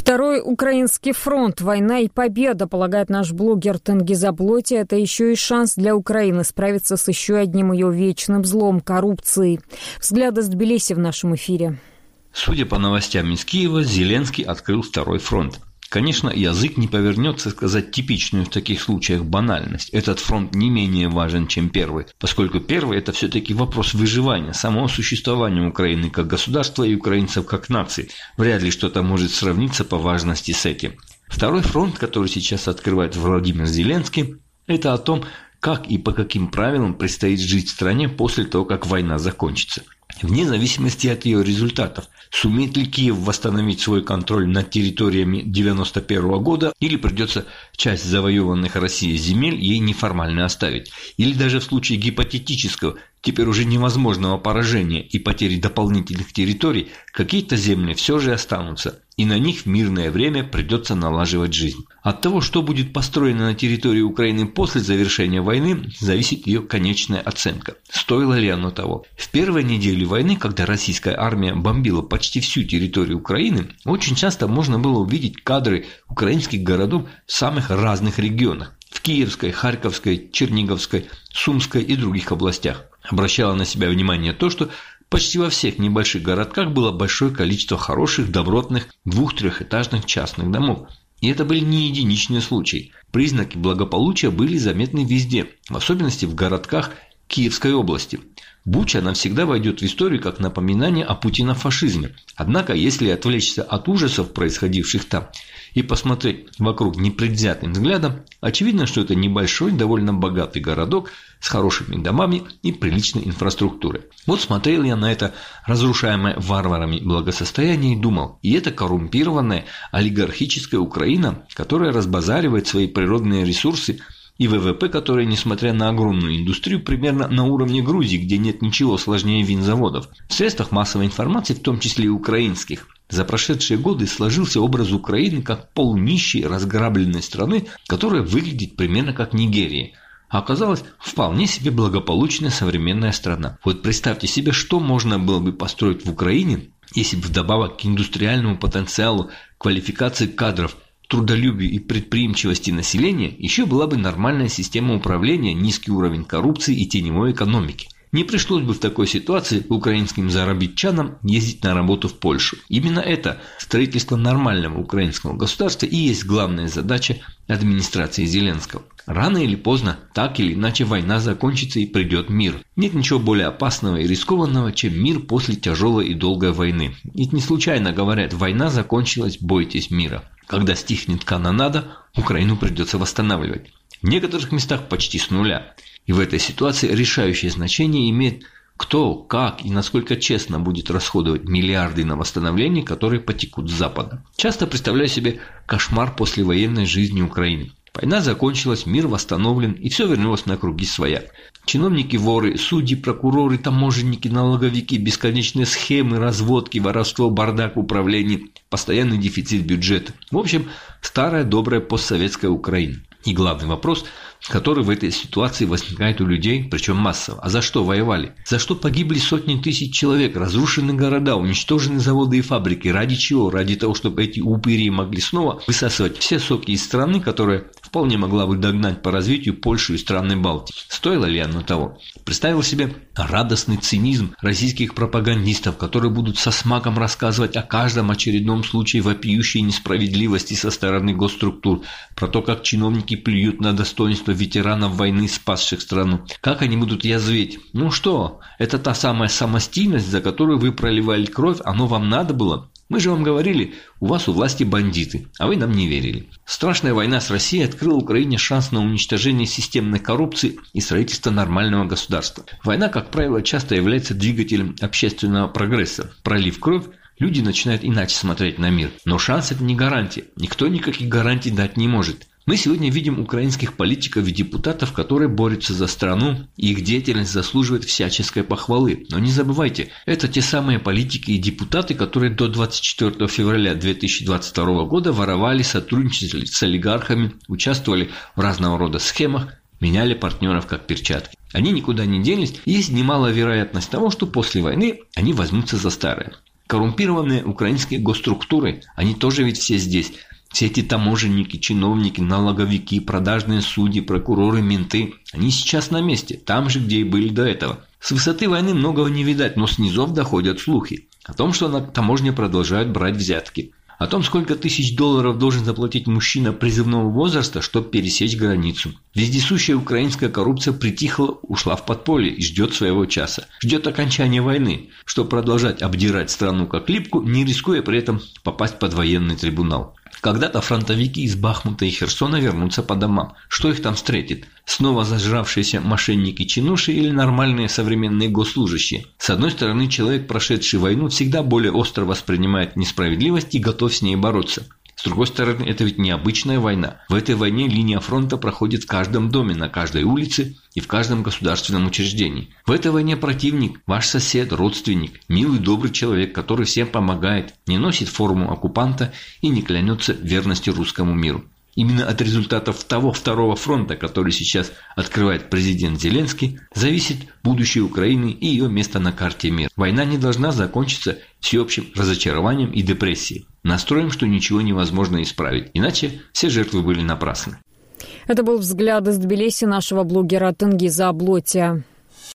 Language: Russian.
Второй украинский фронт. Война и победа, полагает наш блогер Тенгиз Аблоти. Это еще и шанс для Украины справиться с еще одним ее вечным злом – коррупцией. Взгляды с Тбилиси в нашем эфире. Судя по новостям из Киева, Зеленский открыл второй фронт. Конечно, язык не повернется сказать типичную в таких случаях банальность. Этот фронт не менее важен, чем первый, поскольку первый – это все-таки вопрос выживания, самого существования Украины как государства и украинцев как нации. Вряд ли что-то может сравниться по важности с этим. Второй фронт, который сейчас открывает Владимир Зеленский, это о том, как и по каким правилам предстоит жить в стране после того, как война закончится. Вне зависимости от ее результатов, сумеет ли Киев восстановить свой контроль над территориями 1991 года, или придется часть завоеванных Россией земель ей неформально оставить, или даже в случае гипотетического, теперь уже невозможного поражения и потери дополнительных территорий, какие-то земли все же останутся, и на них в мирное время придется налаживать жизнь. От того, что будет построено на территории Украины после завершения войны, зависит ее конечная оценка. Стоило ли оно того? В первой неделе войны, когда российская армия бомбила почти всю территорию Украины, очень часто можно было увидеть кадры украинских городов в самых разных регионах. В Киевской, Харьковской, Черниговской, Сумской и других областях. Обращало на себя внимание то, что почти во всех небольших городках было большое количество хороших, добротных, 2-3-этажных частных домов. И это были не единичные случаи. Признаки благополучия были заметны везде, в особенности в городках Киевской области. Буча навсегда войдет в историю как напоминание о путинофашизме. Однако, если отвлечься от ужасов, происходивших там, и посмотреть вокруг непредвзятым взглядом, очевидно, что это небольшой, довольно богатый городок с хорошими домами и приличной инфраструктурой. Вот смотрел я на это разрушаемое варварами благосостояние и думал, и это коррумпированная олигархическая Украина, которая разбазаривает свои природные ресурсы, и ВВП, который, несмотря на огромную индустрию, примерно на уровне Грузии, где нет ничего сложнее винзаводов. В средствах массовой информации, в том числе и украинских, за прошедшие годы сложился образ Украины как полунищей, разграбленной страны, которая выглядит примерно как Нигерия. А оказалась вполне себе благополучная современная страна. Вот представьте себе, что можно было бы построить в Украине, если бы вдобавок к индустриальному потенциалу, квалификации кадров, трудолюбию и предприимчивости населения еще была бы нормальная система управления, низкий уровень коррупции и теневой экономики. Не пришлось бы в такой ситуации украинским заробитчанам ездить на работу в Польшу. Именно это, строительство нормального украинского государства, и есть главная задача администрации Зеленского. Рано или поздно, так или иначе, война закончится и придет мир. Нет ничего более опасного и рискованного, чем мир после тяжелой и долгой войны. Ведь не случайно говорят: война закончилась, бойтесь мира. Когда стихнет канонада, Украину придется восстанавливать. В некоторых местах почти с нуля. И в этой ситуации решающее значение имеет, кто, как и насколько честно будет расходовать миллиарды на восстановление, которые потекут с Запада. Часто представляю себе кошмар послевоенной жизни Украины. Война закончилась, мир восстановлен, и все вернулось на круги своя. Чиновники-воры, судьи, прокуроры, таможенники, налоговики, бесконечные схемы, разводки, воровство, бардак в управлении, постоянный дефицит бюджета. В общем, старая добрая постсоветская Украина. И главный вопрос, который в этой ситуации возникает у людей, причем массово: а за что воевали? За что погибли сотни тысяч человек, разрушены города, уничтожены заводы и фабрики? Ради чего? Ради того, чтобы эти упыри могли снова высасывать все соки из страны, которая вполне могла бы догнать по развитию Польшу и страны Балтии. Стоило ли оно того? Представил себе радостный цинизм российских пропагандистов, которые будут со смаком рассказывать о каждом очередном случае вопиющей несправедливости со стороны госструктур, про то, как чиновники плюют на достоинство ветеранов войны, спасших страну. Как они будут язветь? Ну что, это та самая самостийность, за которую вы проливали кровь, оно вам надо было? Мы же вам говорили, у вас у власти бандиты, а вы нам не верили. Страшная война с Россией открыла Украине шанс на уничтожение системной коррупции и строительство нормального государства. Война, как правило, часто является двигателем общественного прогресса. Пролив кровь, люди начинают иначе смотреть на мир. Но шанс – это не гарантия. Никто никаких гарантий дать не может. Мы сегодня видим украинских политиков и депутатов, которые борются за страну, и их деятельность заслуживает всяческой похвалы. Но не забывайте, это те самые политики и депутаты, которые до 24 февраля 2022 года воровали, сотрудничали с олигархами, участвовали в разного рода схемах, меняли партнеров как перчатки. Они никуда не делись, и есть немалая вероятность того, что после войны они возьмутся за старое. Коррумпированные украинские госструктуры, они тоже ведь все здесь. Все эти таможенники, чиновники, налоговики, продажные судьи, прокуроры, менты, они сейчас на месте, там же, где и были до этого. С высоты войны многого не видать, но с низов доходят слухи о том, что на таможне продолжают брать взятки. О том, сколько тысяч долларов должен заплатить мужчина призывного возраста, чтобы пересечь границу. Вездесущая украинская коррупция притихла, ушла в подполье и ждет своего часа. Ждет окончания войны, чтобы продолжать обдирать страну как липку, не рискуя при этом попасть под военный трибунал. Когда-то фронтовики из Бахмута и Херсона вернутся по домам. Что их там встретит? Снова зажравшиеся мошенники-чинуши или нормальные современные госслужащие? С одной стороны, человек, прошедший войну, всегда более остро воспринимает несправедливость и готов с ней бороться. С другой стороны, это ведь необычная война. В этой войне линия фронта проходит в каждом доме, на каждой улице и в каждом государственном учреждении. В этой войне противник – ваш сосед, родственник, милый, добрый человек, который всем помогает, не носит форму оккупанта и не клянется верности русскому миру. Именно от результатов того второго фронта, который сейчас открывает президент Зеленский, зависит будущее Украины и ее место на карте мира. Война не должна закончиться всеобщим разочарованием и депрессией. Настроем, что ничего невозможно исправить, иначе все жертвы были напрасны. Это был взгляд из Тбилиси нашего блогера Тенгиза Аблотия.